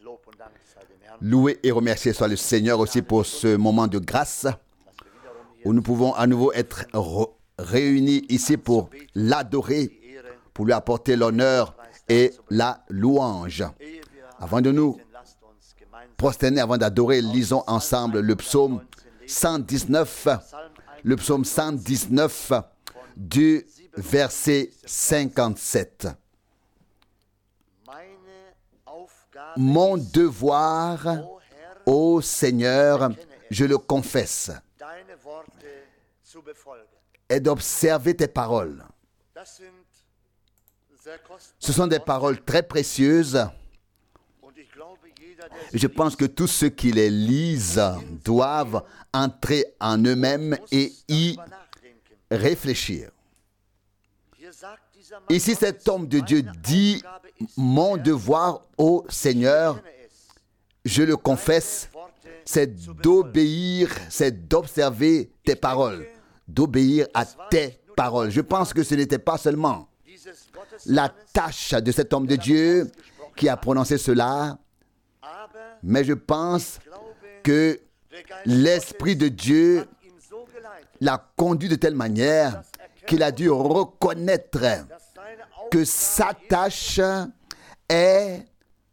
Loué et remercié soit le Seigneur aussi pour ce moment de grâce où nous pouvons à nouveau être réunis ici pour l'adorer, pour lui apporter l'honneur et la louange. Avant de nous prosterner, avant d'adorer, lisons ensemble le psaume 119, du verset 57. Mon devoir, ô Seigneur, je le confesse, est d'observer tes paroles. Ce sont des paroles très précieuses. Je pense que tous ceux qui les lisent doivent entrer en eux-mêmes et y réfléchir. Ici, cet homme de Dieu dit, mon devoir, ô Seigneur, je le confesse, c'est d'obéir, c'est d'observer tes paroles, d'obéir à tes paroles. Je pense que ce n'était pas seulement la tâche de cet homme de Dieu qui a prononcé cela, mais je pense que l'Esprit de Dieu l'a conduit de telle manière qu'il a dû reconnaître que sa tâche est,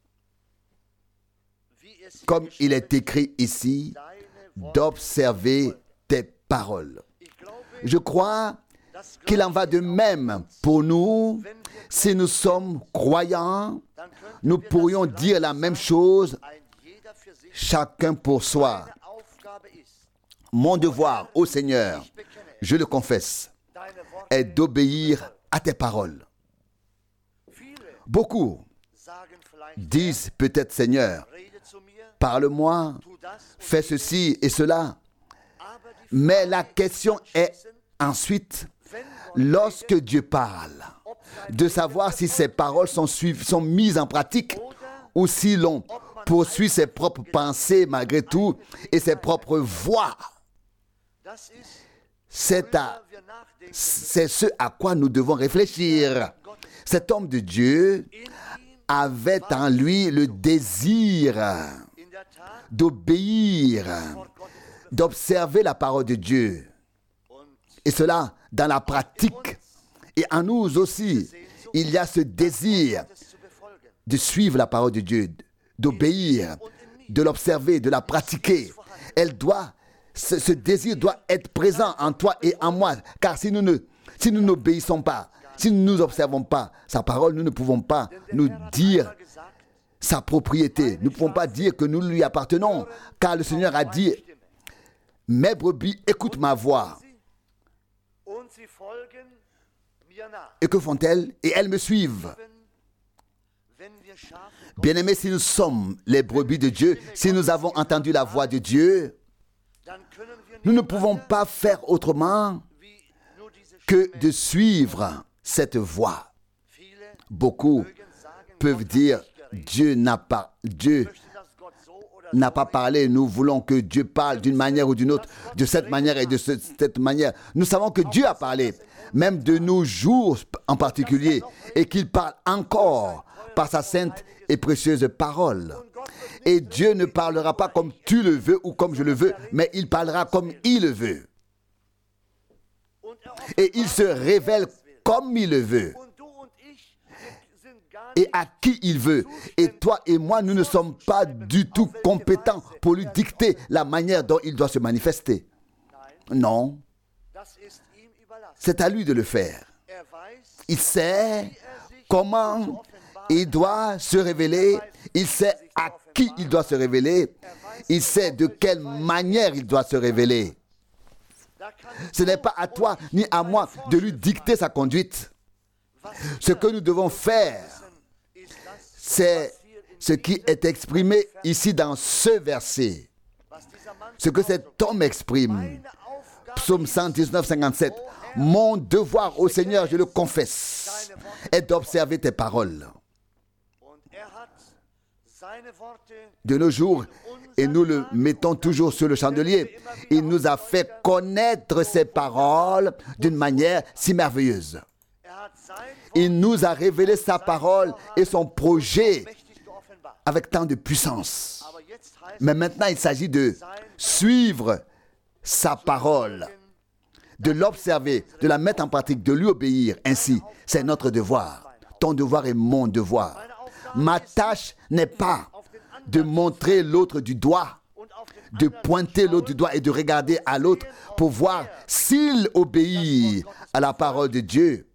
comme il est écrit ici, d'observer tes paroles. Je crois qu'il en va de même pour nous. Si nous sommes croyants, nous pourrions dire la même chose, chacun pour soi. Mon devoir, ô Seigneur, je le confesse, est d'obéir à tes paroles. Beaucoup disent peut-être, Seigneur, parle-moi, fais ceci et cela. Mais la question est ensuite, lorsque Dieu parle, de savoir si ces paroles sont mises en pratique ou si l'on poursuit ses propres pensées malgré tout et ses propres voies. C'est ce à quoi nous devons réfléchir. Cet homme de Dieu avait en lui le désir d'obéir, d'observer la parole de Dieu. Et cela dans la pratique. Et en nous aussi, il y a ce désir de suivre la parole de Dieu, d'obéir, de l'observer, de la pratiquer. Ce désir doit être présent en toi et en moi. Car si nous n'obéissons pas, si nous ne nous observons pas sa parole, nous ne pouvons pas nous dire sa propriété. Nous ne pouvons pas dire que nous lui appartenons. Car le Seigneur a dit, mes brebis écoutent ma voix. Et que font-elles? Et elles me suivent. Bien-aimés, si nous sommes les brebis de Dieu, si nous avons entendu la voix de Dieu, nous ne pouvons pas faire autrement que de suivre cette voix. Beaucoup peuvent dire, Dieu n'a pas parlé, nous voulons que Dieu parle d'une manière ou d'une autre, de cette manière et de cette manière. Nous savons que Dieu a parlé, même de nos jours en particulier, et qu'il parle encore par sa sainte et précieuse parole. Et Dieu ne parlera pas comme tu le veux ou comme je le veux, mais il parlera comme il le veut. Et il se révèle comme il le veut. Et à qui il veut. Et toi et moi, nous ne sommes pas du tout compétents pour lui dicter la manière dont il doit se manifester. Non. C'est à lui de le faire. Il sait comment il doit se révéler. Il sait à qui il doit se révéler. Il sait de quelle manière il doit se révéler. Ce n'est pas à toi ni à moi de lui dicter sa conduite. Ce que nous devons faire, c'est ce qui est exprimé ici dans ce verset. Ce que cet homme exprime. Psaume 119, 57. Mon devoir au Seigneur, je le confesse, est d'observer tes paroles. De nos jours, et nous le mettons toujours sur le chandelier, il nous a fait connaître ses paroles d'une manière si merveilleuse. Il nous a révélé sa parole et son projet avec tant de puissance. Mais maintenant, il s'agit de suivre sa parole, de l'observer, de la mettre en pratique, de lui obéir. Ainsi, c'est notre devoir. Ton devoir est mon devoir. Ma tâche n'est pas de montrer l'autre du doigt, de pointer l'autre du doigt et de regarder à l'autre pour voir s'il obéit à la parole de Dieu,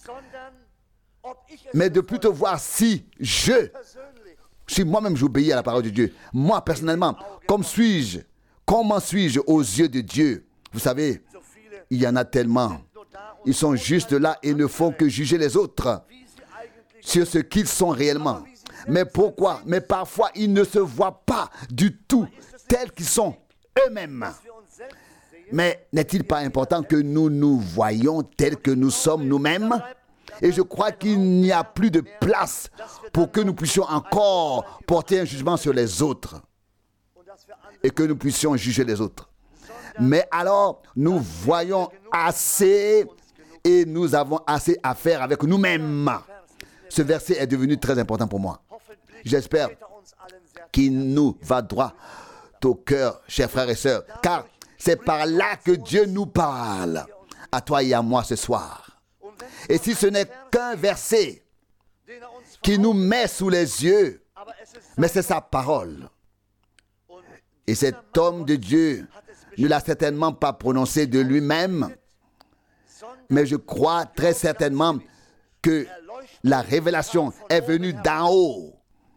mais de plutôt voir si moi-même j'obéis à la parole de Dieu. Moi, personnellement, comment suis-je aux yeux de Dieu? Vous savez, il y en a tellement. Ils sont juste là et ne font que juger les autres sur ce qu'ils sont réellement. Mais pourquoi? Mais parfois, ils ne se voient pas du tout tels qu'ils sont eux-mêmes. Mais n'est-il pas important que nous nous voyions tels que nous sommes nous-mêmes? Et je crois qu'il n'y a plus de place pour que nous puissions encore porter un jugement sur les autres et que nous puissions juger les autres. Mais alors, nous voyons assez et nous avons assez à faire avec nous-mêmes. Ce verset est devenu très important pour moi. J'espère qu'il nous va droit au cœur, chers frères et sœurs, car c'est par là que Dieu nous parle, à toi et à moi ce soir. Et si ce n'est qu'un verset qui nous met sous les yeux, mais c'est sa parole. Et cet homme de Dieu ne l'a certainement pas prononcé de lui-même, mais je crois très certainement que la révélation est venue d'en haut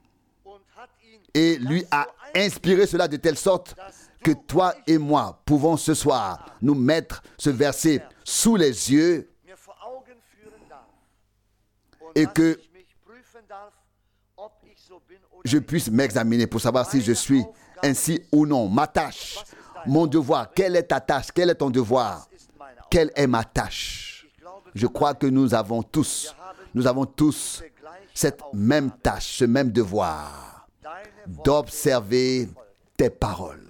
et lui a inspiré cela de telle sorte que toi et moi pouvons ce soir nous mettre ce verset sous les yeux et que je puisse m'examiner pour savoir si je suis ainsi ou non. Ma tâche, mon devoir, quelle est ta tâche? Quel est ton devoir? Quelle est ma tâche? Je crois que nous avons tous cette même tâche, ce même devoir d'observer tes paroles.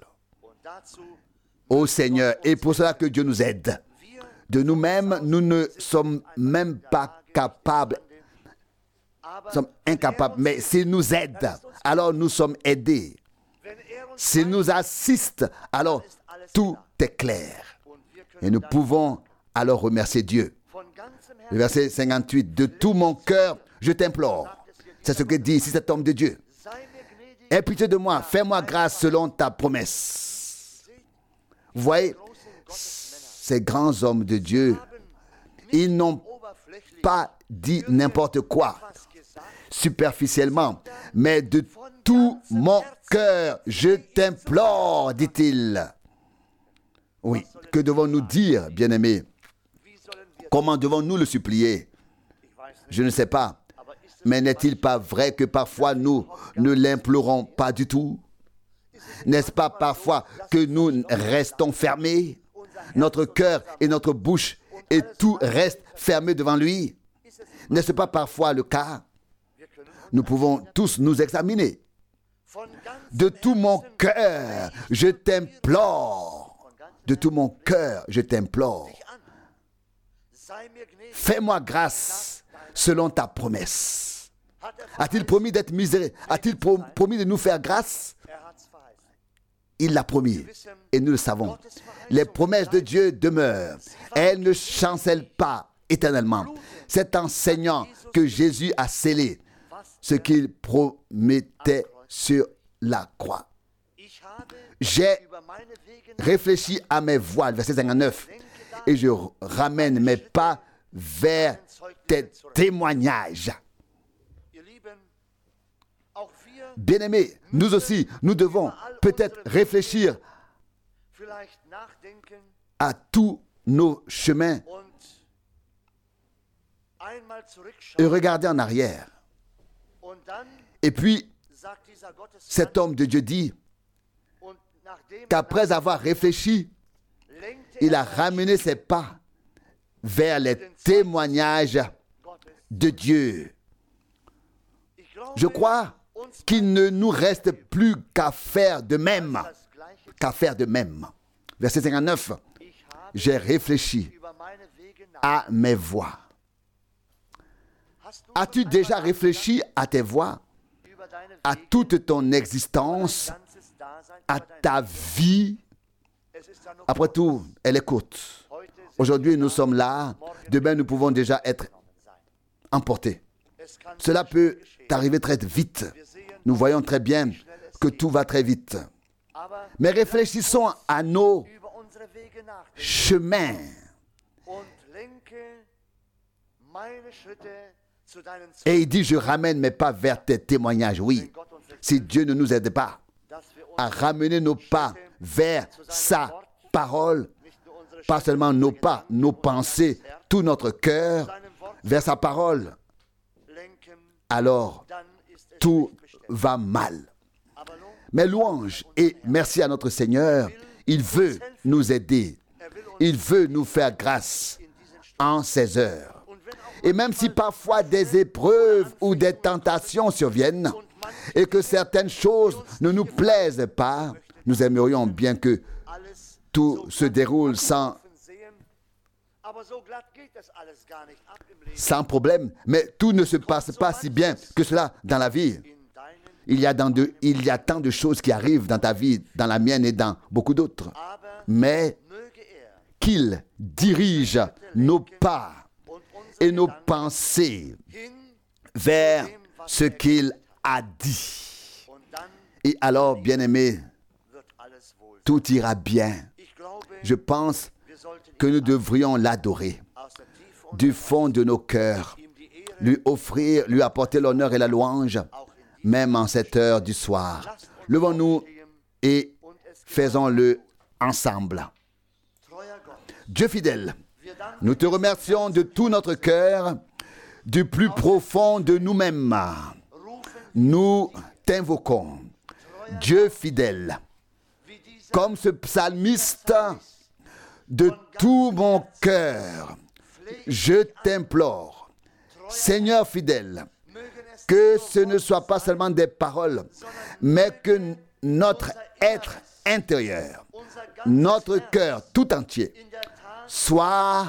Ô Seigneur, et pour cela que Dieu nous aide. De nous-mêmes, nous ne sommes même pas capables. Nous sommes incapables, mais s'il nous aide, alors nous sommes aidés. S'il nous assiste, alors tout est clair. Et nous pouvons alors remercier Dieu. Le verset 58, de tout mon cœur, je t'implore. C'est ce que dit ici cet homme de Dieu. Aie pitié de moi, fais-moi grâce selon ta promesse. Vous voyez, ces grands hommes de Dieu, ils n'ont pas dit n'importe quoi, superficiellement, mais de tout mon cœur, je t'implore, dit-il. Oui, que devons-nous dire, bien-aimés? Comment devons-nous le supplier? Je ne sais pas. Mais n'est-il pas vrai que parfois nous ne l'implorons pas du tout? N'est-ce pas parfois que nous restons fermés? Notre cœur et notre bouche et tout reste fermé devant lui? N'est-ce pas parfois le cas? Nous pouvons tous nous examiner. De tout mon cœur, je t'implore. De tout mon cœur, je t'implore. Fais-moi grâce selon ta promesse. A-t-il promis d'être miséricorde? A-t-il promis de nous faire grâce? Il l'a promis et nous le savons. Les promesses de Dieu demeurent. Elles ne chancellent pas éternellement. C'est en saignant que Jésus a scellé ce qu'il promettait sur la croix. J'ai réfléchi à mes voies, verset 59, et je ramène mes pas vers tes témoignages. Bien-aimés, nous aussi, nous devons peut-être réfléchir à tous nos chemins et regarder en arrière. Et puis, cet homme de Dieu dit qu'après avoir réfléchi, il a ramené ses pas vers les témoignages de Dieu. Je crois qu'il ne nous reste plus qu'à faire de même. Qu'à faire de même. Verset 59. J'ai réfléchi à mes voies. As-tu déjà réfléchi à tes voies? à toute ton existence, à ta vie. Après tout, elle est courte. Aujourd'hui, nous sommes là. Demain, nous pouvons déjà être emportés. Cela peut arriver très vite. Nous voyons très bien que tout va très vite. Mais réfléchissons à nos chemins. Et il dit, je ramène mes pas vers tes témoignages. Oui, si Dieu ne nous aide pas à ramener nos pas vers sa parole, pas seulement nos pas, nos pensées, tout notre cœur vers sa parole, alors tout va mal. Mais louange et merci à notre Seigneur, il veut nous aider, il veut nous faire grâce en ces heures. Et même si parfois des épreuves ou des tentations surviennent et que certaines choses ne nous plaisent pas, nous aimerions bien que tout se déroule sans problème, mais tout ne se passe pas si bien que cela dans la vie. Il y a tant de choses qui arrivent dans ta vie, dans la mienne et dans beaucoup d'autres. Mais qu'il dirige nos pas et nos pensées vers ce qu'il a dit. Et alors, bien-aimés, tout ira bien. Je pense que nous devrions l'adorer du fond de nos cœurs, lui offrir, lui apporter l'honneur et la louange, même en cette heure du soir. Levons-nous et faisons-le ensemble. Dieu fidèle, nous te remercions de tout notre cœur, du plus profond de nous-mêmes. Nous t'invoquons, Dieu fidèle, comme ce psalmiste, de tout mon cœur, je t'implore, Seigneur fidèle, que ce ne soit pas seulement des paroles, mais que notre être intérieur, notre cœur tout entier, soit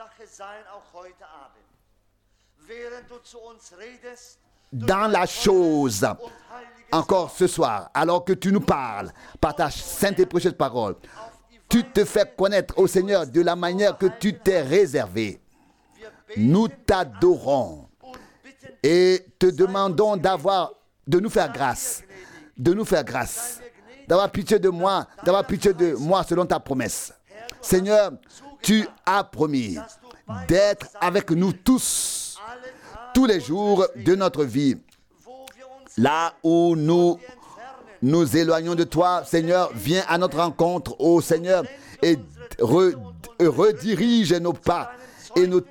dans la chose. Encore ce soir, alors que tu nous parles par ta sainte et précieuse parole, tu te fais connaître au Seigneur de la manière que tu t'es réservé. Nous t'adorons et te demandons de nous faire grâce, d'avoir pitié de moi, selon ta promesse. Seigneur, tu as promis d'être avec nous tous les jours de notre vie. Là où nous nous éloignons de toi, Seigneur, viens à notre rencontre, ô Seigneur, et redirige nos pas et nos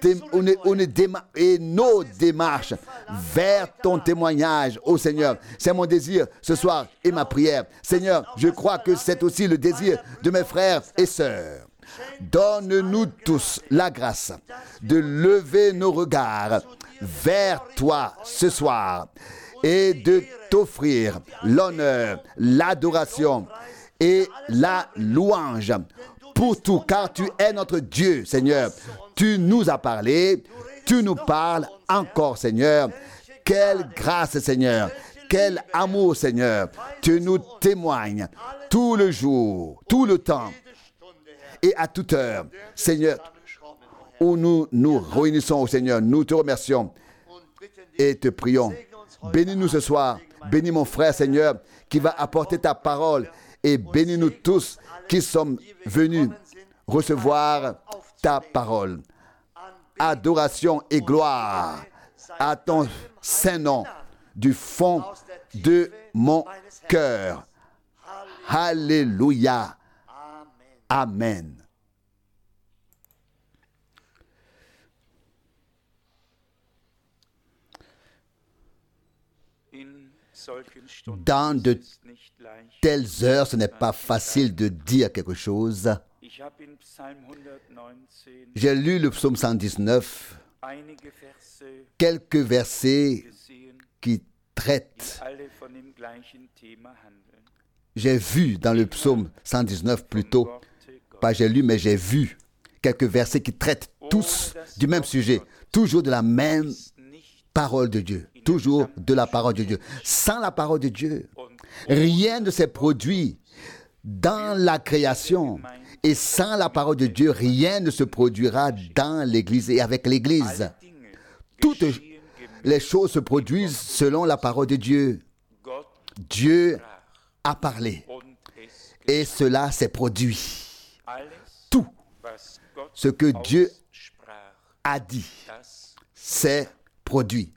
démarches vers ton témoignage, ô Seigneur. C'est mon désir ce soir et ma prière. Seigneur, je crois que c'est aussi le désir de mes frères et sœurs. Donne-nous tous la grâce de lever nos regards vers toi ce soir et de t'offrir l'honneur, l'adoration et la louange pour tout, car tu es notre Dieu, Seigneur. Tu nous as parlé, tu nous parles encore, Seigneur. Quelle grâce, Seigneur. Quel amour, Seigneur. Tu nous témoignes tout le jour, tout le temps et à toute heure, Seigneur, où nous nous réunissons au Seigneur. Nous te remercions et te prions. Bénis-nous ce soir. Bénis mon frère, Seigneur, qui va apporter ta parole. Et bénis-nous tous qui sommes venus recevoir ta parole. Adoration et gloire à ton saint nom du fond de mon cœur. Alléluia. Amen. Dans de telles heures, ce n'est pas facile de dire quelque chose. J'ai lu le psaume 119, quelques versets qui traitent. J'ai vu dans le psaume 119 plutôt, pas j'ai lu, mais j'ai vu quelques versets qui traitent tous du même sujet, toujours de la même parole de Dieu. Toujours de la parole de Dieu. Sans la parole de Dieu, rien ne s'est produit dans la création. Et sans la parole de Dieu, rien ne se produira dans l'Église et avec l'Église. Toutes les choses se produisent selon la parole de Dieu. Dieu a parlé et cela s'est produit. Tout ce que Dieu a dit s'est produit.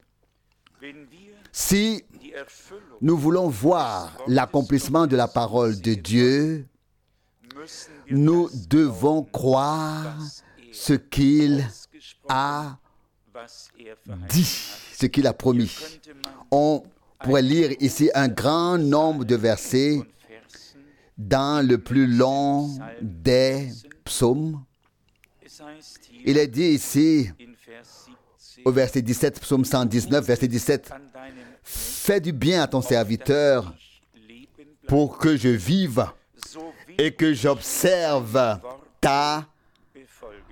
Si nous voulons voir l'accomplissement de la parole de Dieu, nous devons croire ce qu'il a dit, ce qu'il a promis. On pourrait lire ici un grand nombre de versets dans le plus long des psaumes. Il est dit ici, au verset 17, psaume 119, verset 17, « Fais du bien à ton serviteur pour que je vive et que j'observe ta parole. »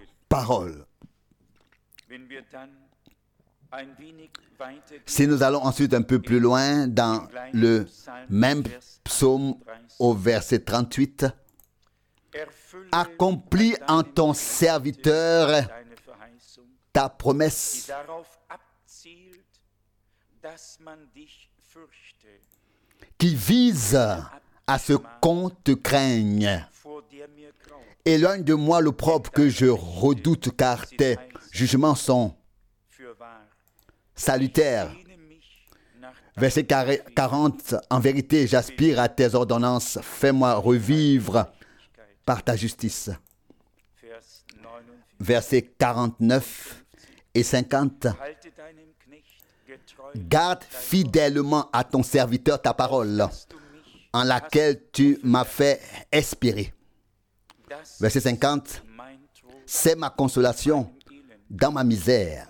Si nous allons ensuite un peu plus loin dans le même psaume au verset 38, « Accomplis en ton serviteur ta promesse qui vise à ce qu'on te craigne. Éloigne de moi l'opprobre que je redoute, car tes jugements sont salutaires. » Verset 40, « En vérité, j'aspire à tes ordonnances. Fais-moi revivre par ta justice. » Versets 49 et 50. « Garde fidèlement à ton serviteur ta parole, en laquelle tu m'as fait espérer. » Verset 50. « C'est ma consolation dans ma misère,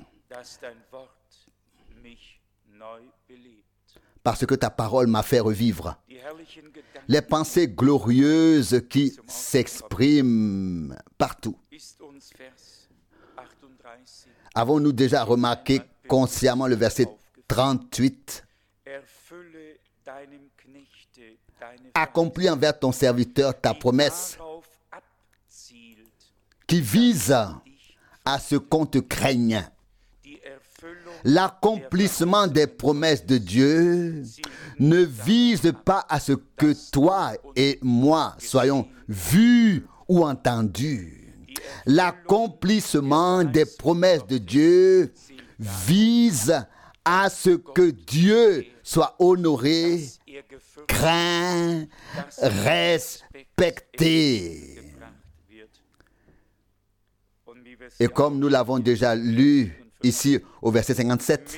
parce que ta parole m'a fait revivre. » Les pensées glorieuses qui s'expriment partout. Avons-nous déjà remarqué consciemment le verset 38? « Accomplis envers ton serviteur ta promesse qui vise à ce qu'on te craigne. » L'accomplissement des promesses de Dieu ne vise pas à ce que toi et moi soyons vus ou entendus. L'accomplissement des promesses de Dieu vise à ce que Dieu soit honoré, craint, respecté. Et comme nous l'avons déjà lu ici au verset 57,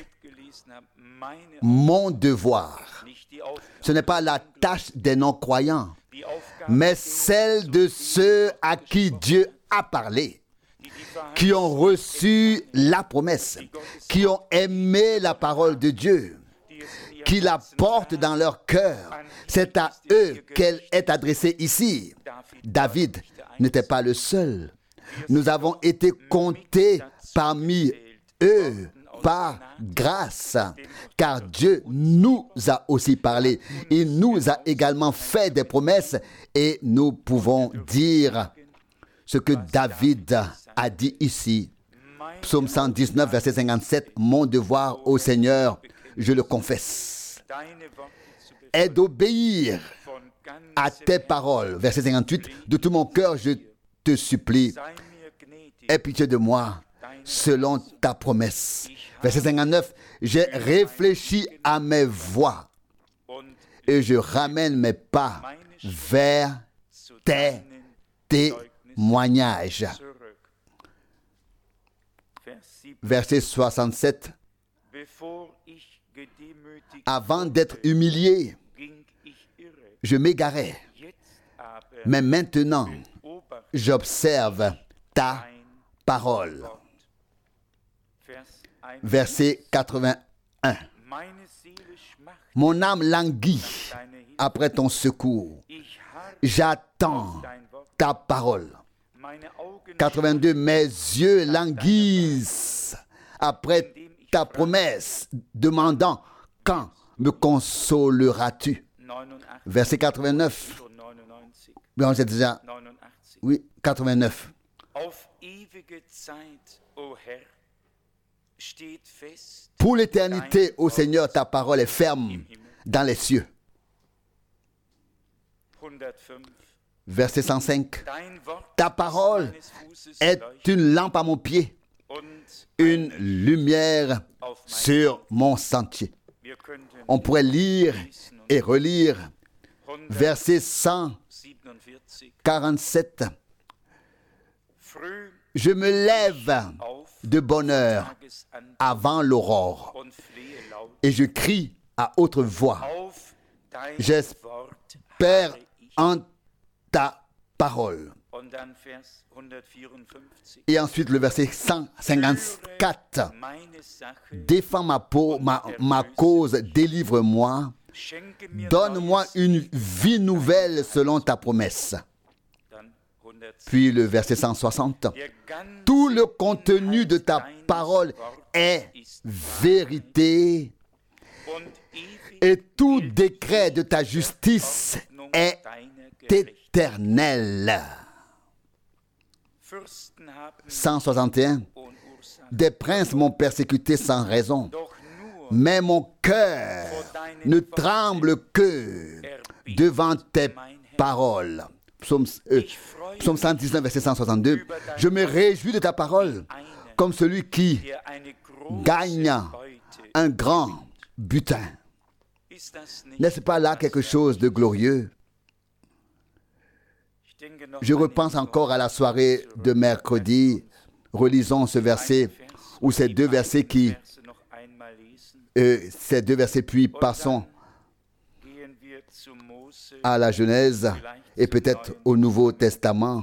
mon devoir, ce n'est pas la tâche des non-croyants, mais celle de ceux à qui Dieu a parlé, qui ont reçu la promesse, qui ont aimé la parole de Dieu, qui la portent dans leur cœur. C'est à eux qu'elle est adressée ici. David n'était pas le seul. Nous avons été comptés parmi eux par grâce, car Dieu nous a aussi parlé. Il nous a également fait des promesses et nous pouvons dire ce que David a dit ici. Psaume 119, verset 57, « Mon devoir au Seigneur, je le confesse, est d'obéir à tes paroles. » Verset 58, « De tout mon cœur, je te supplie, aie pitié de moi selon ta promesse. » Verset 59, « J'ai réfléchi à mes voies et je ramène mes pas vers tes témoignages. » Verset 67, « Avant d'être humilié, je m'égarais, mais maintenant, j'observe ta parole. » Verset 81. « Mon âme languit après ton secours. J'attends ta parole. » 82. « Mes yeux languissent après ta promesse, demandant quand me consoleras-tu. Verset 89. Bien, c'est déjà. Oui, 89. Pour l'éternité, ô Seigneur, ta parole est ferme dans les cieux. Verset 105. Ta parole est une lampe à mon pied, une lumière sur mon sentier. On pourrait lire et relire verset 147. Je me lève de bonne heure avant l'aurore et je crie à haute voix. J'espère en ta parole. Et ensuite le verset 154. Défends ma cause, délivre-moi. Donne-moi une vie nouvelle selon ta promesse. Puis le verset 160. Tout le contenu de ta parole est vérité et tout décret de ta justice est éternel. 161. Des princes m'ont persécuté sans raison, mais mon cœur ne tremble que devant tes paroles. Psaume 119, verset 162. Je me réjouis de ta parole, comme celui qui gagne un grand butin. N'est-ce pas là quelque chose de glorieux? Je repense encore à la soirée de mercredi. Relisons ce verset, ou ces deux versets puis passons à la Genèse et peut-être au Nouveau Testament.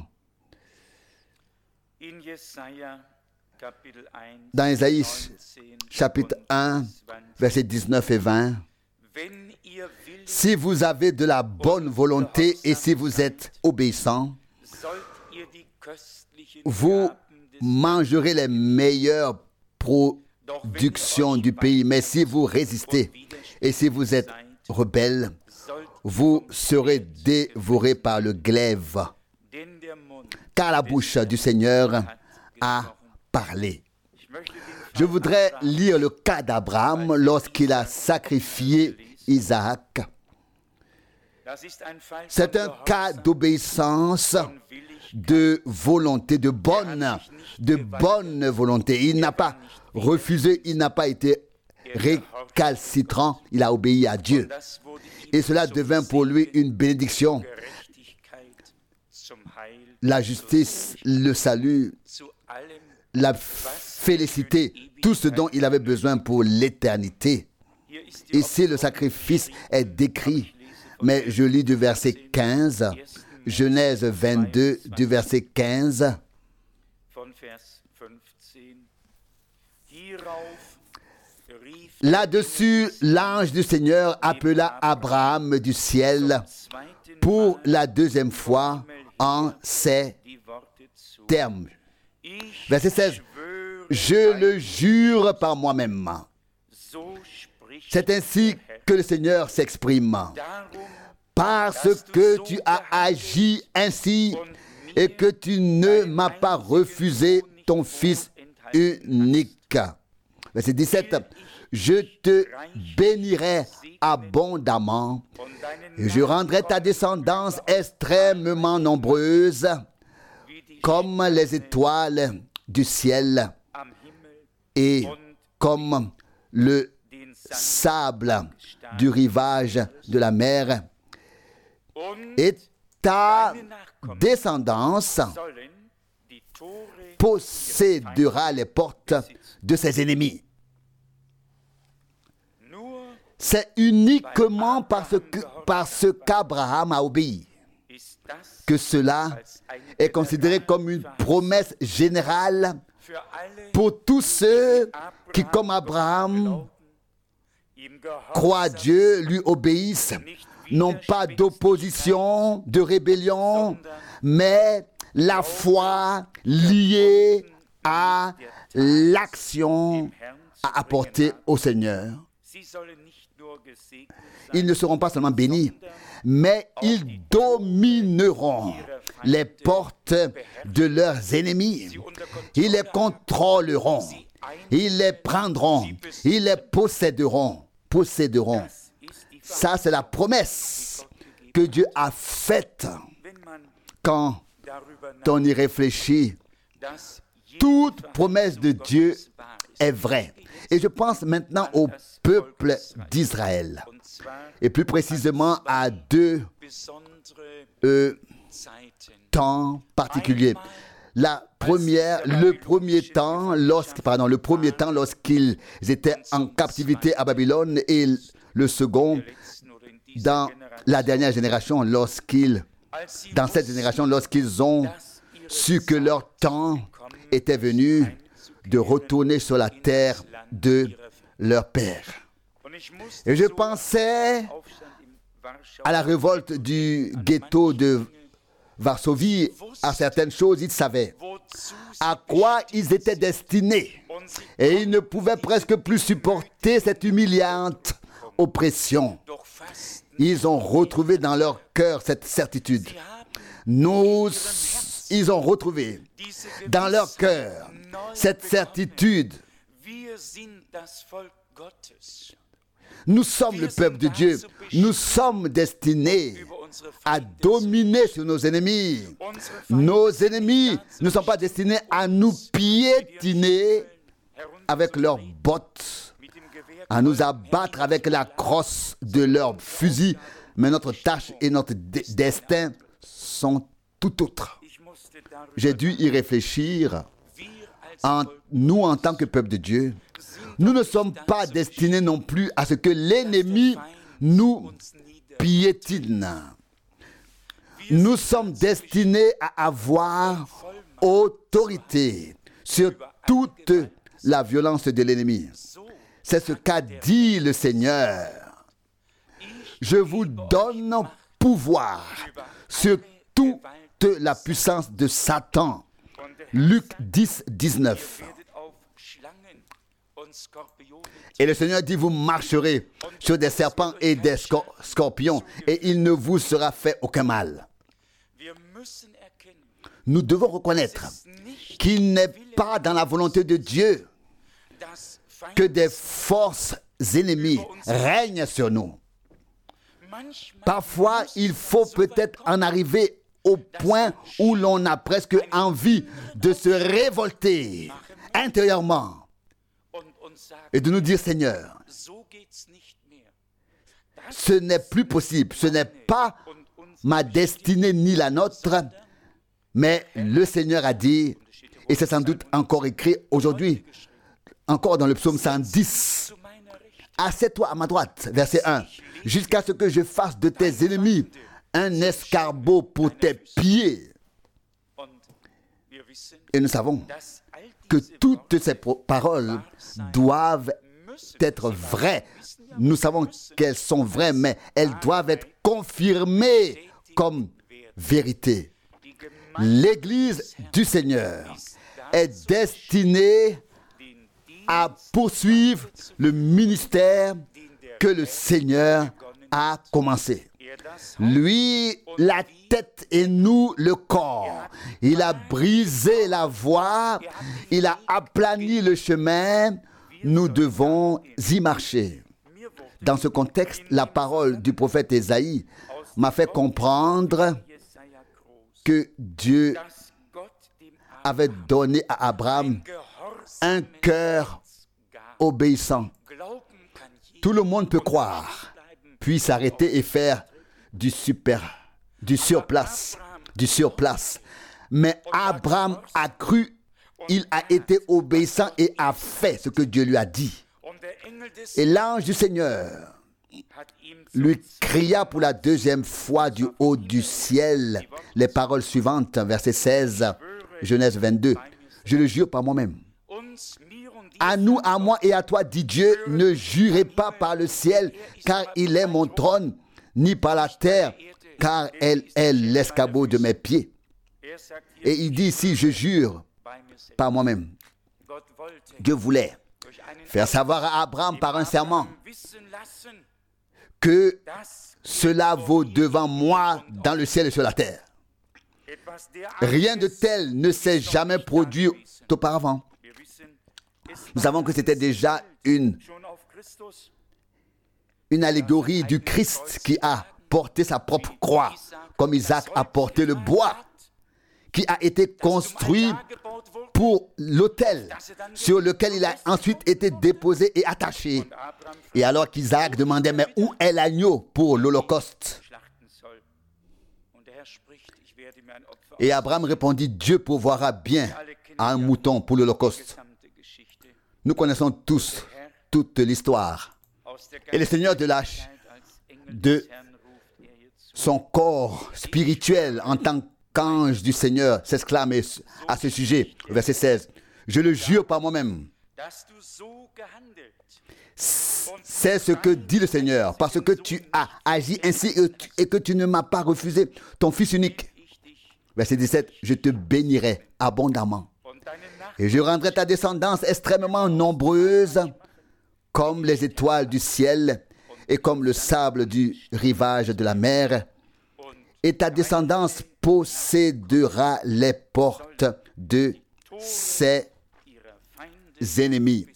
Dans Ésaïe, chapitre 1, versets 19 et 20. Si vous avez de la bonne volonté et si vous êtes obéissants, vous mangerez les meilleures productions du pays. Mais si vous résistez et si vous êtes rebelles, vous serez dévorés par le glaive. Car la bouche du Seigneur a parlé. Je voudrais lire le cas d'Abraham lorsqu'il a sacrifié Isaac. C'est un cas d'obéissance, de volonté, de bonne volonté. Il n'a pas refusé, il n'a pas été récalcitrant, il a obéi à Dieu. Et cela devint pour lui une bénédiction. La justice, le salut, la félicité, tout ce dont il avait besoin pour l'éternité. Ici, le sacrifice est décrit. Mais je lis du verset 15, Genèse 22, du verset 15. Là-dessus, l'ange du Seigneur appela Abraham du ciel pour la deuxième fois en ces termes. Verset 16. Je le jure par moi-même. C'est ainsi que le Seigneur s'exprime. Parce que tu as agi ainsi et que tu ne m'as pas refusé ton Fils unique. Verset 17. Je te bénirai abondamment et je rendrai ta descendance extrêmement nombreuse comme les étoiles du ciel et comme le sable du rivage de la mer. Et ta descendance possédera les portes de ses ennemis. C'est uniquement parce qu'Abraham a obéi que cela est considéré comme une promesse générale pour tous ceux qui, comme Abraham, croient Dieu, lui obéissent, non pas d'opposition, de rébellion, mais la foi liée à l'action à apporter au Seigneur. Ils ne seront pas seulement bénis, mais ils domineront les portes de leurs ennemis. Ils les contrôleront. Ils les prendront. Ils les posséderont. Ça, c'est la promesse que Dieu a faite. Quand on y réfléchit, toute promesse de Dieu est vraie. Et je pense maintenant au peuple d'Israël. Et plus précisément à deux temps particuliers. Le premier temps, lorsqu'ils étaient en captivité à Babylone, et le second, dans la dernière génération, dans cette génération, lorsqu'ils ont su que leur temps était venu de retourner sur la terre de leur père. Et je pensais à la révolte du ghetto de Varsovie, à certaines choses. Ils savaient à quoi ils étaient destinés. Et ils ne pouvaient presque plus supporter cette humiliante oppression. Ils ont retrouvé dans leur cœur cette certitude. Ils ont retrouvé dans leur cœur cette certitude. Nous sommes le peuple de Dieu. Nous sommes destinés à dominer sur nos ennemis. Nos ennemis ne sont pas destinés à nous piétiner avec leurs bottes, à nous abattre avec la crosse de leurs fusils. Mais notre tâche et notre destin sont tout autres. J'ai dû y réfléchir. Nous, en tant que peuple de Dieu, nous ne sommes pas destinés non plus à ce que l'ennemi nous piétine. Nous sommes destinés à avoir autorité sur toute la violence de l'ennemi. C'est ce qu'a dit le Seigneur. Je vous donne pouvoir sur toute la puissance de Satan. Luc 10, 19. Et le Seigneur dit, vous marcherez sur des serpents et des scorpions, et il ne vous sera fait aucun mal. Nous devons reconnaître qu'il n'est pas dans la volonté de Dieu que des forces ennemies règnent sur nous. Parfois, il faut peut-être en arriver au point où l'on a presque envie de se révolter intérieurement et de nous dire, Seigneur, ce n'est plus possible, ce n'est pas ma destinée ni la nôtre, mais le Seigneur a dit, et c'est sans doute encore écrit aujourd'hui, encore dans le psaume 110, assieds-toi à ma droite, verset 1, jusqu'à ce que je fasse de tes ennemis un escargot pour tes pieds. Et nous savons que toutes ces paroles doivent être vraies. Nous savons qu'elles sont vraies, mais elles doivent être confirmées comme vérité. L'Église du Seigneur est destinée à poursuivre le ministère que le Seigneur a commencé. Lui, la tête et nous, le corps. Il a brisé la voie, il a aplani le chemin, nous devons y marcher. Dans ce contexte, la parole du prophète Ésaïe m'a fait comprendre que Dieu avait donné à Abraham un cœur obéissant. Tout le monde peut croire, puis s'arrêter et faire du surplace. Mais Abraham a cru, il a été obéissant et a fait ce que Dieu lui a dit. Et l'ange du Seigneur lui cria pour la deuxième fois du haut du ciel les paroles suivantes, verset 16, Genèse 22. Je le jure par moi-même. À nous, à moi et à toi, dit Dieu, ne jurez pas par le ciel, car il est mon trône, ni par la terre, car elle est l'escabeau de mes pieds. Et il dit ici, je jure par moi-même. Dieu voulait faire savoir à Abraham par un serment que cela vaut devant moi dans le ciel et sur la terre. Rien de tel ne s'est jamais produit auparavant. Nous savons que c'était déjà une allégorie du Christ qui a porté sa propre croix, comme Isaac a porté le bois qui a été construit pour l'autel sur lequel il a ensuite été déposé et attaché. Et alors qu'Isaac demandait, mais où est l'agneau pour l'Holocauste? Et Abraham répondit, Dieu pourvoira bien à un mouton pour l'Holocauste. Nous connaissons tous toute l'histoire. Et le Seigneur de son corps spirituel en tant qu'ange du Seigneur s'exclame à ce sujet, verset 16. Je le jure par moi-même. C'est ce que dit le Seigneur, parce que tu as agi ainsi et que tu ne m'as pas refusé ton Fils unique. Verset 17, je te bénirai abondamment. Et je rendrai ta descendance extrêmement nombreuse, comme les étoiles du ciel et comme le sable du rivage de la mer. Et ta descendance possédera les portes de ses ennemis.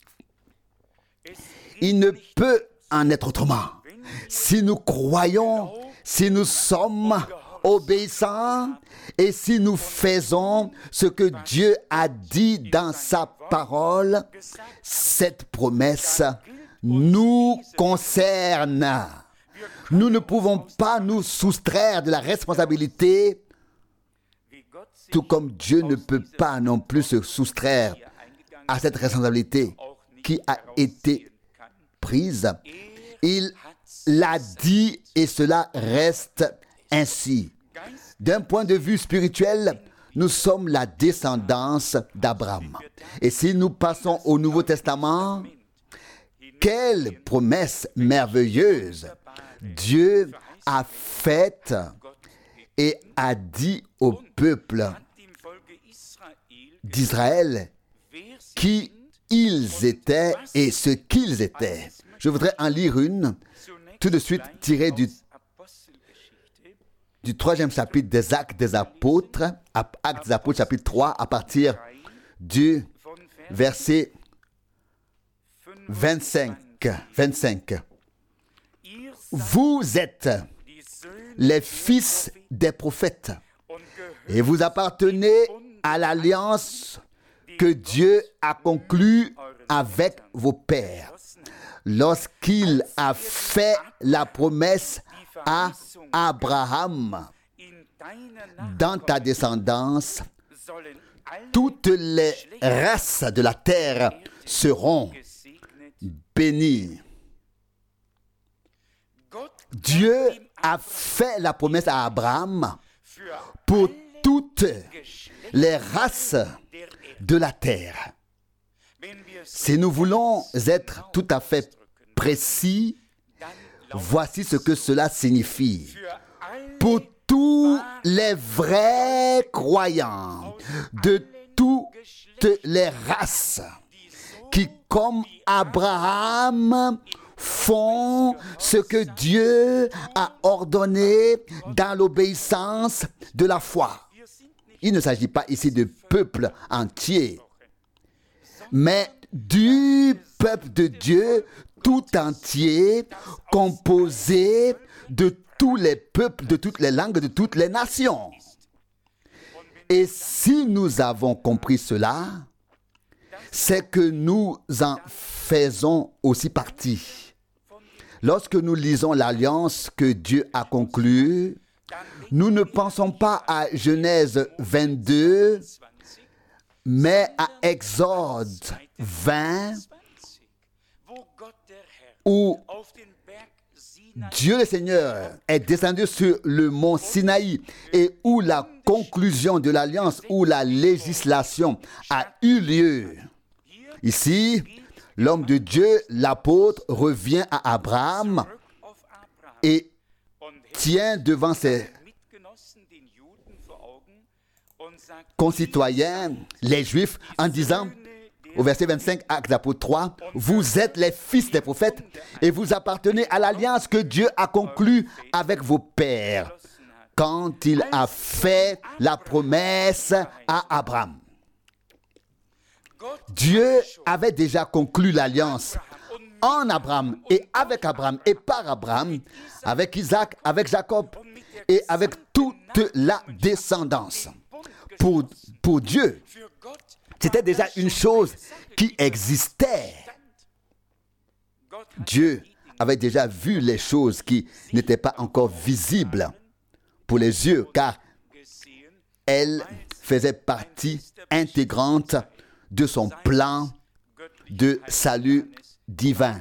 Il ne peut en être autrement. Si nous croyons, si nous sommes obéissants et si nous faisons ce que Dieu a dit dans sa parole, cette promesse nous concerne. Nous ne pouvons pas nous soustraire de la responsabilité, tout comme Dieu ne peut pas non plus se soustraire à cette responsabilité qui a été prise. Il l'a dit et cela reste ainsi. D'un point de vue spirituel, nous sommes la descendance d'Abraham. Et si nous passons au Nouveau Testament, quelle promesse merveilleuse Dieu a faite et a dit au peuple d'Israël qui ils étaient et ce qu'ils étaient. Je voudrais en lire une, tout de suite tirée du 3e chapitre des Actes des Apôtres, Actes des Apôtres chapitre 3, à partir du verset 25. Vous êtes les fils des prophètes et vous appartenez à l'alliance que Dieu a conclue avec vos pères lorsqu'il a fait la promesse à Abraham. Dans ta descendance, toutes les races de la terre seront bénies. Dieu a fait la promesse à Abraham pour toutes les races de la terre. Si nous voulons être tout à fait précis, voici ce que cela signifie. Pour tous les vrais croyants de toutes les races qui, comme Abraham, font ce que Dieu a ordonné dans l'obéissance de la foi. Il ne s'agit pas ici de peuple entier, mais du peuple de Dieu tout entier, composé de tous les peuples, de toutes les langues, de toutes les nations. Et si nous avons compris cela, c'est que nous en faisons aussi partie. Lorsque nous lisons l'alliance que Dieu a conclue, nous ne pensons pas à Genèse 22, mais à Exode 20, où Dieu le Seigneur est descendu sur le mont Sinaï et où la conclusion de l'alliance, où la législation a eu lieu. Ici, l'homme de Dieu, l'apôtre, revient à Abraham et tient devant ses concitoyens, les Juifs, en disant au verset 25, Actes des Apôtres 3, vous êtes les fils des prophètes et vous appartenez à l'alliance que Dieu a conclue avec vos pères quand il a fait la promesse à Abraham. Dieu avait déjà conclu l'alliance en Abraham et avec Abraham et par Abraham, avec Isaac, avec Jacob et avec toute la descendance. Pour Dieu, c'était déjà une chose qui existait. Dieu avait déjà vu les choses qui n'étaient pas encore visibles pour les yeux, car elles faisaient partie intégrante de son plan de salut divin.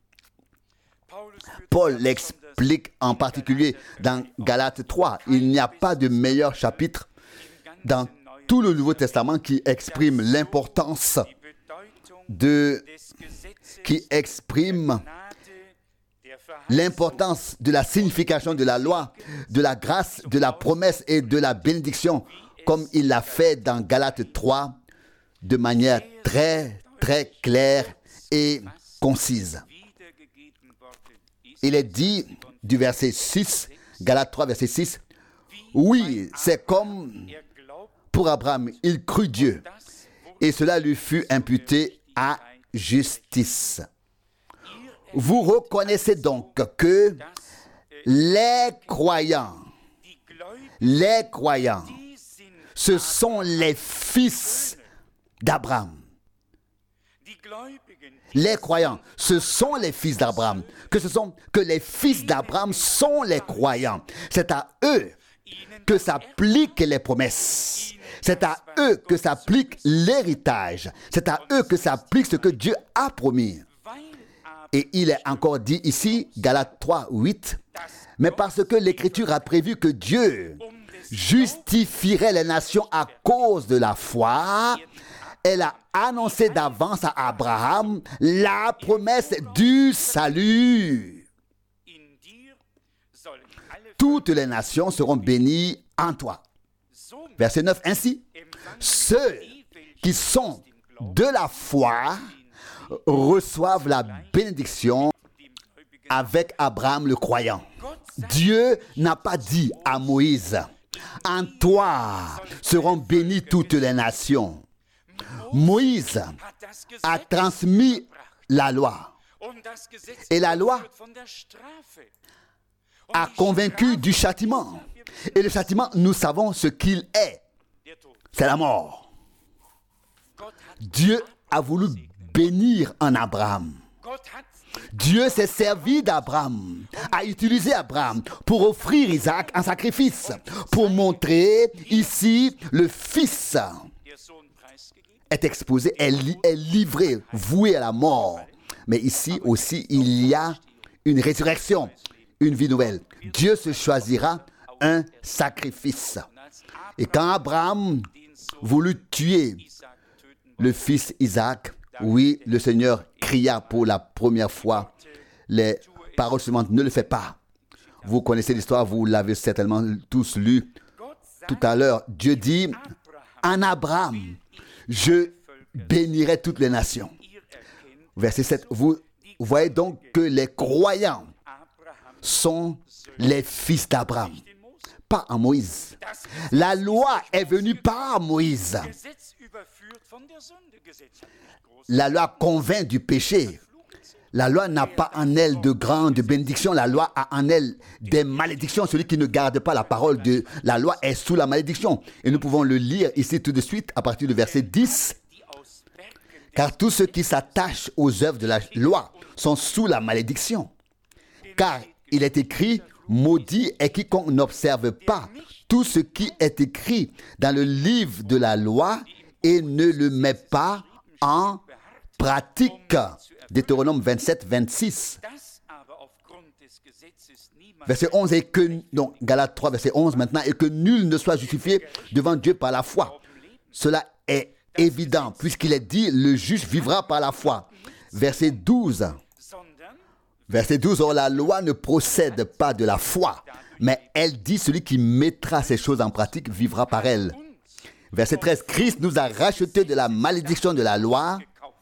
Paul l'explique en particulier dans Galates 3. Il n'y a pas de meilleur chapitre dans tout le Nouveau Testament qui exprime l'importance de la signification de la loi, de la grâce, de la promesse et de la bénédiction, comme il l'a fait dans Galates 3, de manière très, très claire et concise. Il est dit du verset 6, Galates 3, verset 6, « Oui, c'est comme pour Abraham, il crut Dieu, et cela lui fut imputé à justice. » Vous reconnaissez donc que les croyants, ce sont les fils d'Abraham. Les croyants, ce sont les fils d'Abraham. Que les fils d'Abraham sont les croyants. C'est à eux que s'appliquent les promesses. C'est à eux que s'applique l'héritage. C'est à eux que s'applique ce que Dieu a promis. Et il est encore dit ici, Galates 3, 8, « Mais parce que l'Écriture a prévu que Dieu justifierait les nations à cause de la foi, elle a annoncé d'avance à Abraham la promesse du salut. Toutes les nations seront bénies en toi. » Verset 9, ainsi, ceux qui sont de la foi reçoivent la bénédiction avec Abraham le croyant. Dieu n'a pas dit à Moïse, « En toi seront bénies toutes les nations. » Moïse a transmis la loi. Et la loi a convaincu du châtiment. Et le châtiment, nous savons ce qu'il est. C'est la mort. Dieu a voulu bénir en Abraham. Dieu s'est servi d'Abraham, a utilisé Abraham pour offrir Isaac en sacrifice, pour montrer ici le Fils est exposé, est livré, voué à la mort. Mais ici aussi, il y a une résurrection, une vie nouvelle. Dieu se choisira un sacrifice. Et quand Abraham voulut tuer le fils Isaac, oui, le Seigneur cria pour la première fois les paroles suivantes, ne le fais pas. Vous connaissez l'histoire, vous l'avez certainement tous lu tout à l'heure. Dieu dit, en Abraham, je bénirai toutes les nations. Verset 7, vous voyez donc que les croyants sont les fils d'Abraham, pas en Moïse. La loi est venue par Moïse. La loi convainc du péché. La loi n'a pas en elle de grandes bénédictions. La loi a en elle des malédictions. Celui qui ne garde pas la parole de la loi est sous la malédiction. Et nous pouvons le lire ici tout de suite à partir du verset 10. Car tous ceux qui s'attachent aux œuvres de la loi sont sous la malédiction. Car il est écrit, maudit est quiconque n'observe pas tout ce qui est écrit dans le livre de la loi et ne le met pas en pratique. Deutéronome 27, 26. Verset 11, et que, donc Galates 3, verset 11 maintenant, et que nul ne soit justifié devant Dieu par la foi. Cela est évident, puisqu'il est dit, le juste vivra par la foi. Verset 12. Verset 12, or la loi ne procède pas de la foi, mais elle dit, celui qui mettra ces choses en pratique vivra par elle. Verset 13, Christ nous a rachetés de la malédiction de la loi,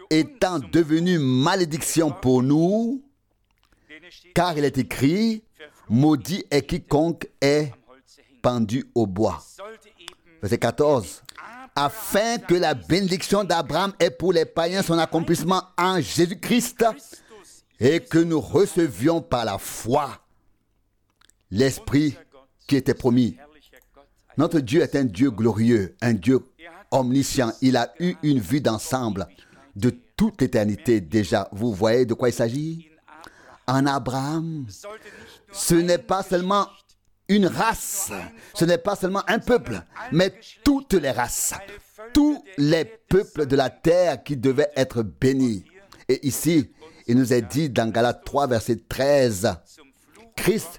étant devenu malédiction pour nous, car il est écrit, maudit est quiconque est pendu au bois. Verset 14. Afin que la bénédiction d'Abraham ait pour les païens son accomplissement en Jésus-Christ et que nous recevions par la foi l'Esprit qui était promis. Notre Dieu est un Dieu glorieux, un Dieu omniscient. Il a eu une vue d'ensemble de toute l'éternité déjà. Vous voyez de quoi il s'agit? En Abraham, ce n'est pas seulement une race, ce n'est pas seulement un peuple, mais toutes les races, tous les peuples de la terre qui devaient être bénis. Et ici, il nous est dit dans Galates 3, verset 13, Christ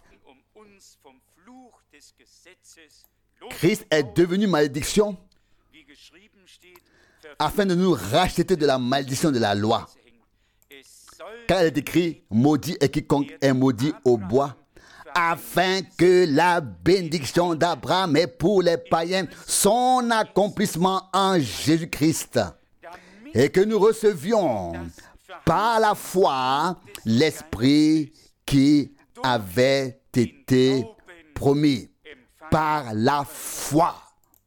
est devenu malédiction afin de nous racheter de la malédiction de la loi. Car il est écrit, maudit est quiconque est maudit au bois, afin que la bénédiction d'Abraham ait pour les païens son accomplissement en Jésus-Christ, et que nous recevions par la foi l'Esprit qui avait été promis. Par la foi.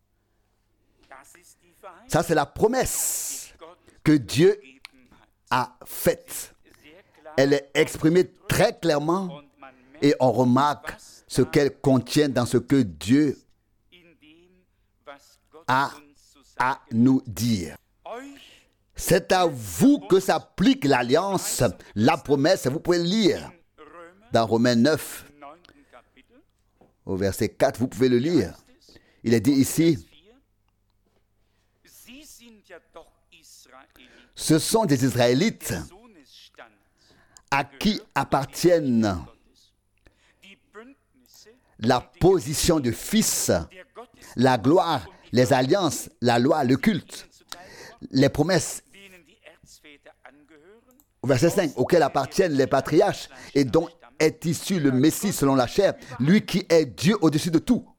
Ça, c'est la promesse que Dieu a faite. Elle est exprimée très clairement et on remarque ce qu'elle contient dans ce que Dieu a à nous dire. C'est à vous que s'applique l'alliance, la promesse. Vous pouvez lire dans Romains 9, au verset 4, vous pouvez le lire. Il est dit ici, ce sont des Israélites à qui appartiennent la position de fils, la gloire, les alliances, la loi, le culte, les promesses. Au verset 5, auxquels appartiennent les patriarches et dont est issu le Messie selon la chair, lui qui est Dieu au-dessus de tout.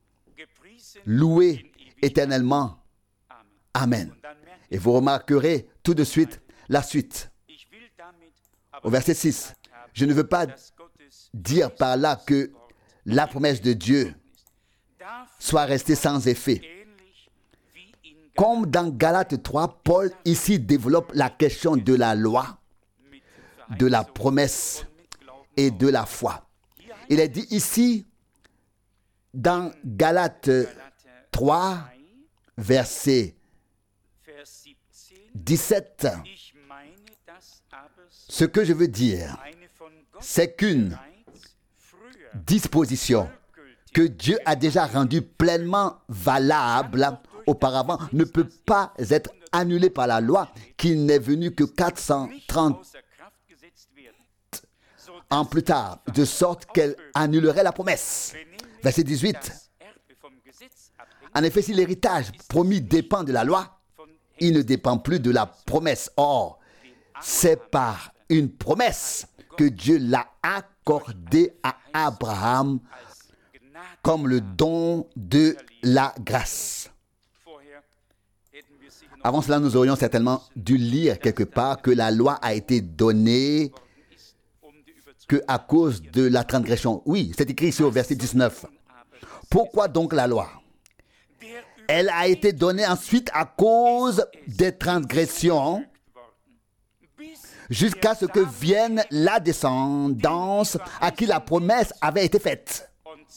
Loué éternellement. Amen. Et vous remarquerez tout de suite la suite. Au verset 6, je ne veux pas dire par là que la promesse de Dieu soit restée sans effet. Comme dans Galates 3, Paul ici développe la question de la loi, de la promesse et de la foi. Il est dit ici, dans Galates 3, verset 17, ce que je veux dire, c'est qu'une disposition que Dieu a déjà rendue pleinement valable auparavant ne peut pas être annulée par la loi qui n'est venue que 430 ans plus tard, de sorte qu'elle annulerait la promesse. Verset 18. En effet, si l'héritage promis dépend de la loi, il ne dépend plus de la promesse. Or, c'est par une promesse que Dieu l'a accordée à Abraham comme le don de la grâce. Avant cela, nous aurions certainement dû lire quelque part que la loi a été donnée qu'à cause de la transgression. Oui, c'est écrit ici au verset 19. Pourquoi donc la loi? Elle a été donnée ensuite à cause des transgressions jusqu'à ce que vienne la descendance à qui la promesse avait été faite.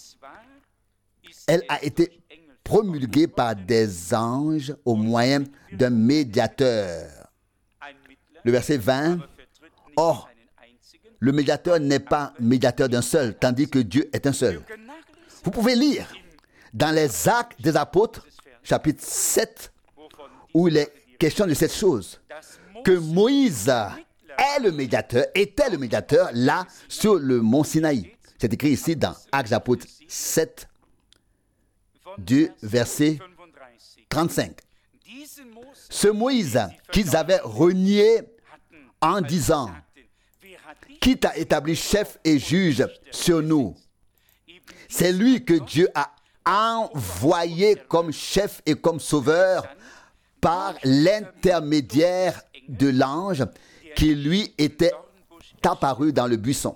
Elle a été promulguée par des anges au moyen d'un médiateur. Le verset 20. Or, le médiateur n'est pas médiateur d'un seul, tandis que Dieu est un seul. Vous pouvez lire dans les Actes des Apôtres, chapitre 7, où il est question de cette chose, que Moïse est le médiateur, était le médiateur là sur le mont Sinaï. C'est écrit ici dans Actes des Apôtres 7, du verset 35. Ce Moïse qu'ils avaient renié en disant, qui t'a établi chef et juge sur nous? C'est lui que Dieu a envoyé comme chef et comme sauveur par l'intermédiaire de l'ange qui lui était apparu dans le buisson.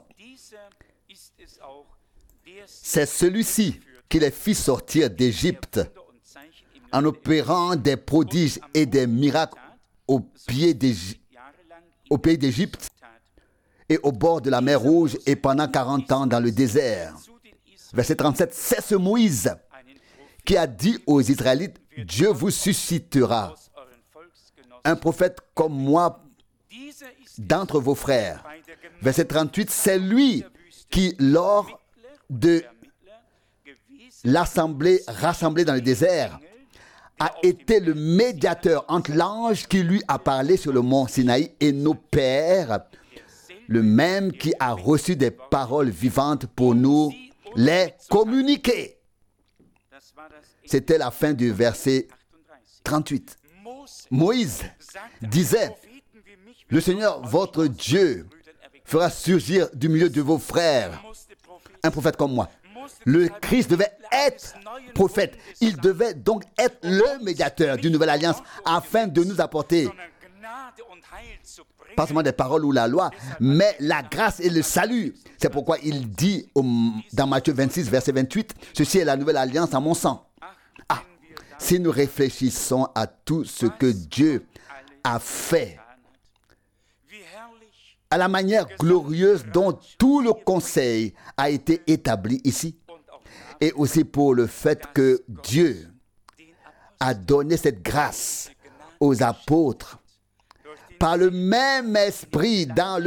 C'est celui-ci qui les fit sortir d'Égypte en opérant des prodiges et des miracles au pays d'Égypte et au bord de la mer Rouge et pendant 40 ans dans le désert. Verset 37, c'est ce Moïse qui a dit aux Israélites, Dieu vous suscitera un prophète comme moi d'entre vos frères. Verset 38, c'est lui qui, lors de l'assemblée rassemblée dans le désert, a été le médiateur entre l'ange qui lui a parlé sur le mont Sinaï et nos pères, le même qui a reçu des paroles vivantes pour nous les communiquer. C'était la fin du verset 38. Moïse disait, le Seigneur, votre Dieu, fera surgir du milieu de vos frères un prophète comme moi. Le Christ devait être prophète. Il devait donc être le médiateur d'une nouvelle alliance afin de nous apporter pas seulement des paroles ou la loi, mais la grâce et le salut. C'est pourquoi il dit dans Matthieu 26, verset 28, ceci est la nouvelle alliance en mon sang. Ah, si nous réfléchissons à tout ce que Dieu a fait, à la manière glorieuse dont tout le conseil a été établi ici, et aussi pour le fait que Dieu a donné cette grâce aux apôtres par le même esprit, dans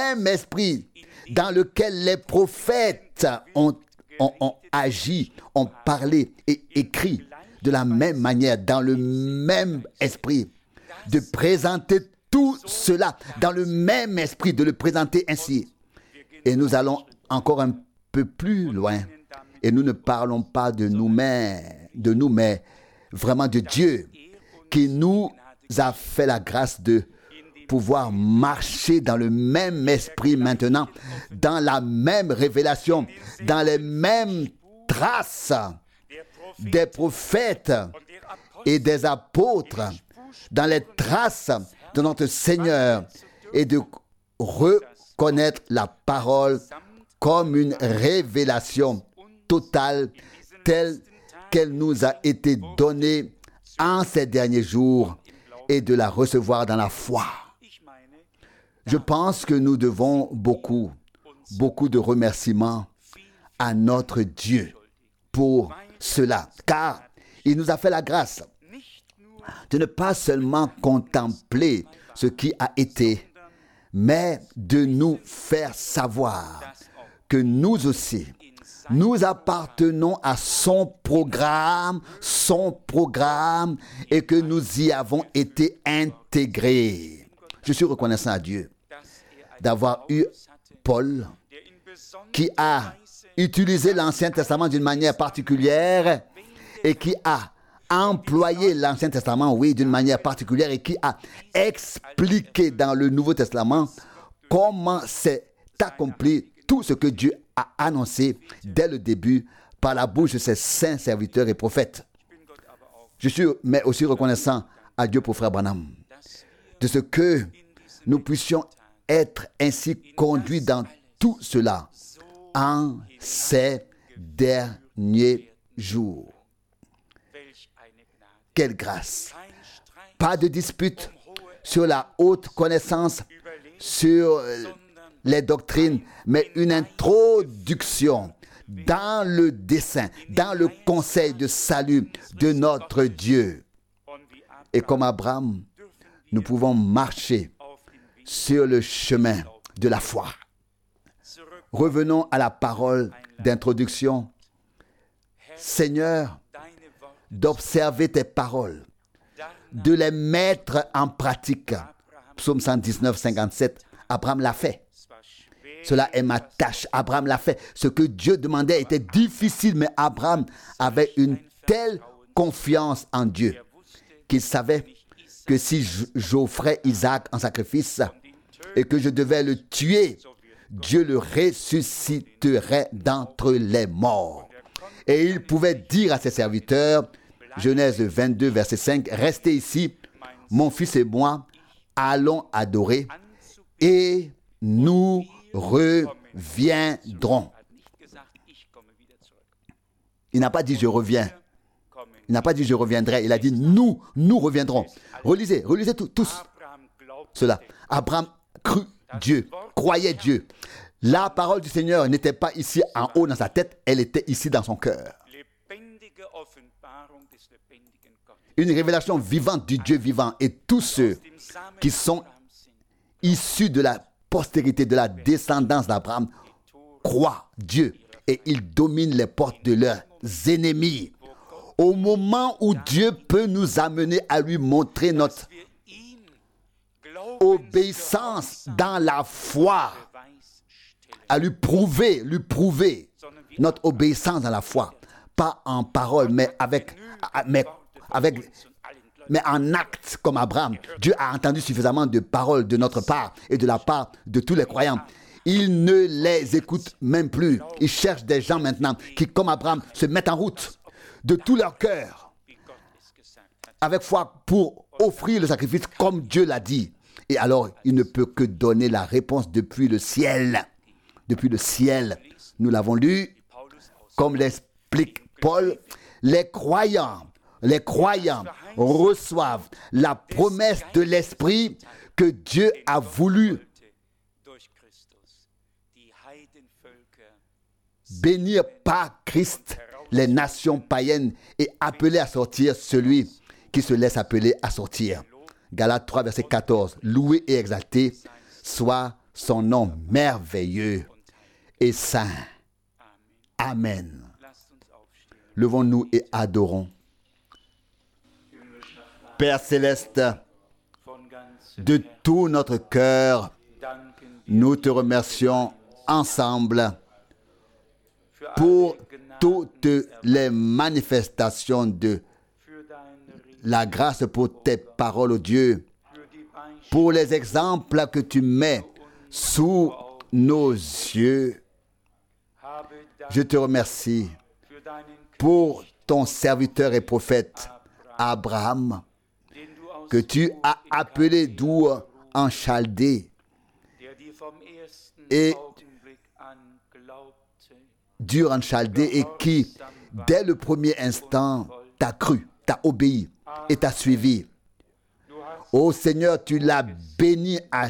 lequel les prophètes ont agi, ont parlé et écrit de la même manière, dans le même esprit, de présenter tout cela dans le même esprit, de le présenter ainsi. Et nous allons encore un peu plus loin. Et nous ne parlons pas de nous, mais vraiment de Dieu qui nous a fait la grâce de pouvoir marcher dans le même esprit maintenant, dans la même révélation, dans les mêmes traces des prophètes et des apôtres, dans les traces de notre Seigneur, et de reconnaître la parole comme une révélation totale telle qu'elle nous a été donnée en ces derniers jours et de la recevoir dans la foi. Je pense que nous devons beaucoup de remerciements à notre Dieu pour cela, car il nous a fait la grâce de ne pas seulement contempler ce qui a été, mais de nous faire savoir que nous aussi, nous appartenons à son programme, et que nous y avons été intégrés. Je suis reconnaissant à Dieu d'avoir eu Paul qui a utilisé l'Ancien Testament d'une manière particulière et qui a employé l'Ancien Testament, oui, d'une manière particulière et qui a expliqué dans le Nouveau Testament comment s'est accompli tout ce que Dieu a annoncé dès le début par la bouche de ses saints serviteurs et prophètes. Je suis mais aussi reconnaissant à Dieu pour Frère Branham de ce que nous puissions être ainsi conduits dans tout cela en ces derniers jours. Quelle grâce! Pas de dispute sur la haute connaissance, sur les doctrines, mais une introduction dans le dessein, dans le conseil de salut de notre Dieu. Et comme Abraham, nous pouvons marcher sur le chemin de la foi. Revenons à la parole d'introduction. Seigneur, d'observer tes paroles, de les mettre en pratique. Psaume 119, 57. Abraham l'a fait. Cela est ma tâche. Abraham l'a fait. Ce que Dieu demandait était difficile, mais Abraham avait une telle confiance en Dieu qu'il savait que si j'offrais Isaac en sacrifice et que je devais le tuer, Dieu le ressusciterait d'entre les morts. Et il pouvait dire à ses serviteurs, Genèse 22, verset 5, « Restez ici mon fils et moi allons adorer et nous reviendrons. Il n'a pas dit je reviens. Il n'a pas dit je reviendrai. Il a dit nous reviendrons. Relisez tous cela. Abraham crut Dieu, croyait Dieu. La parole du Seigneur n'était pas ici en haut dans sa tête, elle était ici dans son cœur. Une révélation vivante du Dieu vivant. Et tous ceux qui sont issus de la postérité, de la descendance d'Abraham, croient Dieu. Et ils dominent les portes de leurs ennemis. Au moment où Dieu peut nous amener à lui montrer notre obéissance dans la foi, à lui prouver notre obéissance dans la foi, pas en parole, mais en acte comme Abraham. Dieu a entendu suffisamment de paroles de notre part et de la part de tous les croyants. Il ne les écoute même plus. Il cherche des gens maintenant qui, comme Abraham, se mettent en route de tout leur cœur, avec foi, pour offrir le sacrifice comme Dieu l'a dit. Et alors, il ne peut que donner la réponse depuis le ciel. Depuis le ciel. Nous l'avons lu, comme l'explique Paul, les croyants reçoivent la promesse de l'Esprit que Dieu a voulu bénir par Christ les nations païennes et appeler à sortir celui qui se laisse appeler à sortir. Galates 3, verset 14. Loué et exalté soit son nom merveilleux et saint. Amen. Levons-nous et adorons. Père céleste, de tout notre cœur, nous te remercions ensemble pour toutes les manifestations de la grâce, pour tes paroles, oh Dieu, pour les exemples que tu mets sous nos yeux. Je te remercie pour ton serviteur et prophète Abraham, que tu as appelé d'Our en Chaldée, et d'Ur en Chaldée, et qui, dès le premier instant, t'a cru, t'a obéi et t'a suivi. Ô Seigneur, tu l'as béni à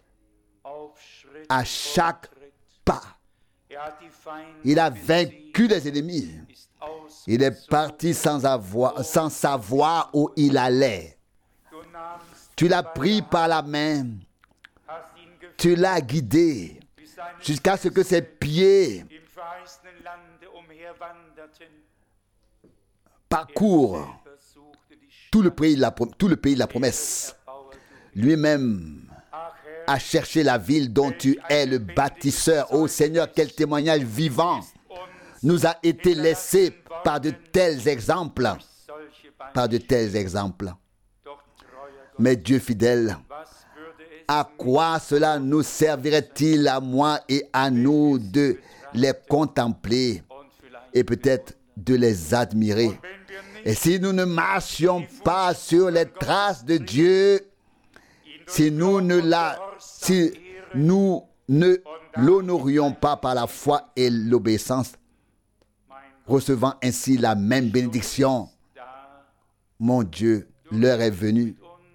chaque pas. Il a vaincu les ennemis. Il est parti sans savoir où il allait. Tu l'as pris par la main. Tu l'as guidé jusqu'à ce que ses pieds parcourent tout le pays de la promesse. Lui-même a cherché la ville dont tu es le bâtisseur. Ô Seigneur, quel témoignage vivant nous a été laissé par de tels exemples. Par de tels exemples. Mais Dieu fidèle, à quoi cela nous servirait-il à moi et à nous de les contempler et peut-être de les admirer? Et si nous ne marchions pas sur les traces de Dieu, si nous ne l'honorions pas par la foi et l'obéissance, recevant ainsi la même bénédiction, mon Dieu, l'heure est venue.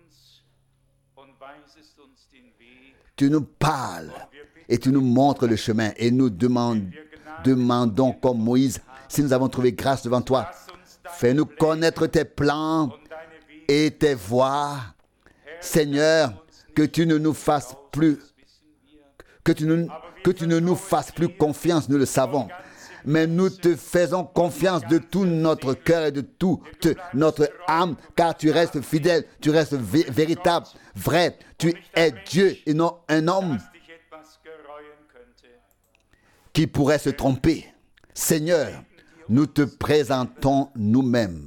Tu nous parles et tu nous montres le chemin, et nous demandons comme Moïse, si nous avons trouvé grâce devant toi, fais-nous connaître tes plans et tes voies. Seigneur, que tu ne nous fasses plus confiance, nous le savons. Mais nous te faisons confiance de tout notre cœur et de toute notre âme, car tu restes fidèle, tu restes véritable, vrai. Tu es Dieu et non un homme qui pourrait se tromper. Seigneur, nous te présentons nous-mêmes.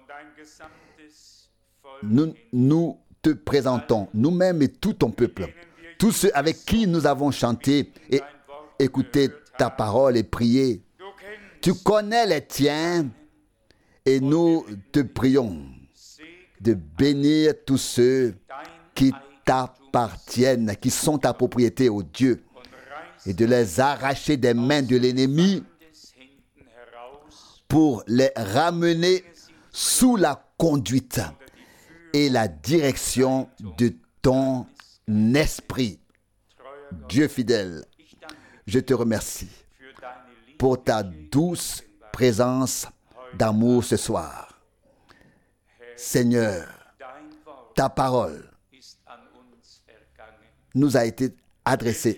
Nous te présentons nous-mêmes et tout ton peuple, tous ceux avec qui nous avons chanté et écouté ta parole et prié. Tu connais les tiens et nous te prions. de bénir tous ceux qui t'appartiennent, qui sont ta propriété, ô Dieu, et de les arracher des mains de l'ennemi pour les ramener sous la conduite et la direction de ton esprit. Dieu fidèle, je te remercie pour ta douce présence d'amour ce soir. Seigneur, ta parole nous a été adressée.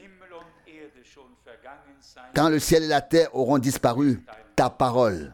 Quand le ciel et la terre auront disparu, ta parole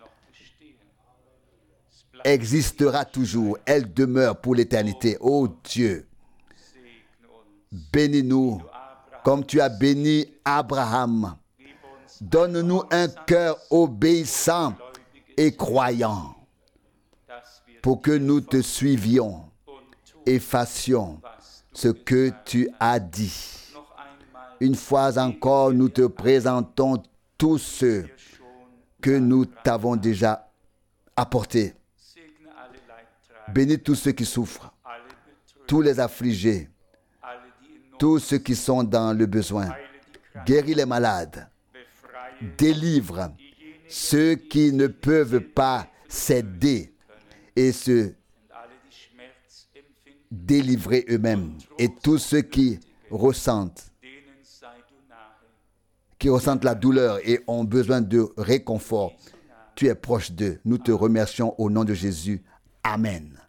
existera toujours. Elle demeure pour l'éternité. Ô Dieu, bénis-nous comme tu as béni Abraham. Donne-nous un cœur obéissant et croyant pour que nous te suivions et fassions ce que tu as dit. Une fois encore, nous te présentons tous ceux que nous t'avons déjà apportés. Bénis tous ceux qui souffrent, tous les affligés, tous ceux qui sont dans le besoin. Guéris les malades. Délivre ceux qui ne peuvent pas s'aider et se délivrer eux-mêmes. Et tous ceux qui ressentent la douleur et ont besoin de réconfort, tu es proche d'eux. Nous te remercions au nom de Jésus. Amen.